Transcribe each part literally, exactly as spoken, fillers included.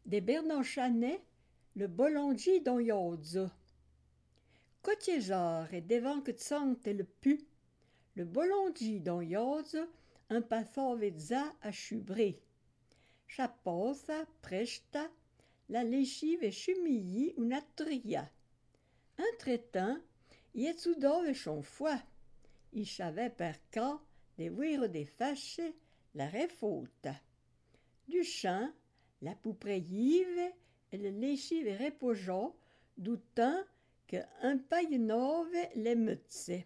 Des Bernard Chanet, le bolongi don iodzo. Cotiejar et devant que tsante le pu, le bolongi don iodzo, un pathovezza a chubré. Chaposa, presta, la lessive e chumilli una tria. Entretemps, ietsudove son foie. Il savait per cas de vuire des fâches la refaute. Du champ, la poupreyive et le lessive repogeant, doutant que un paillenove les mutse.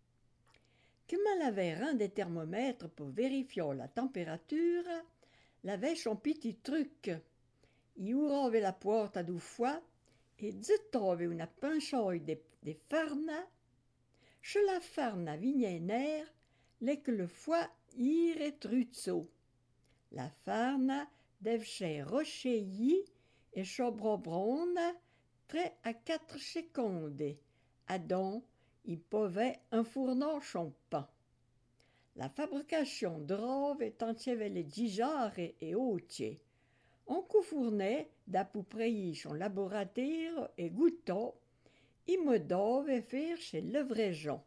Que m'avait un des thermomètres pour vérifier la température, l'avait son petit truc. Il ouvrait la porte à deux fois et dit-avait une pinchouille de, de farna. Chez la farna vignener, les que le foie irait truzzo. La farna devait rocheillir et chobrobronne très à quatre secondes. Adon, il pouvait un fourneau champin. La fabrication d'rove étant les dijarre et autres. On coufournait d'à peu près son laboratoire et goûtot, il me devait faire chez le vrai gens.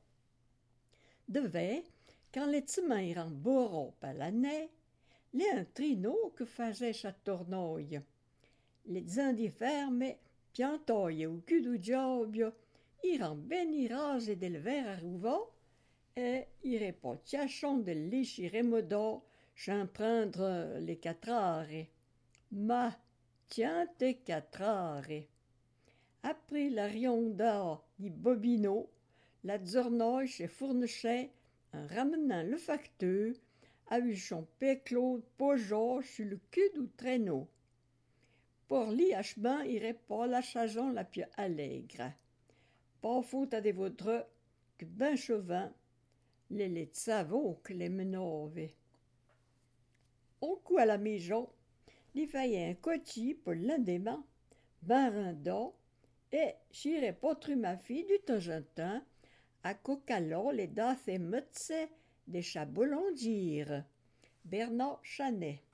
Devait, quand les tsemains en bourreau par l'année, les un trino que faisait sa tournouille. Les indifférents, piantoie ou cul du diable, iran bénirage et del verre à rouvant, et irait pas tiachon de l'échiré modo, j'en prendre les quatre heures. Ma, tiens tes quatre heures. Après la rionda du bobino, la zornoche chez Fournechet, en ramenant le facteur, a eu son péclo pojo sur le cul du traîneau. Pour lui, achement, irait pas la saison la plus allègre. Pas faute à des vôtres que ben chauvin, les les savaux que les menove. On coup à la maison, il fallait un cotis pour l'indément, ben rindon, et j'irais pas tru ma fille du temps en temps, à cocalon les daces et mutse des chabolons dire. Bernard Chanet.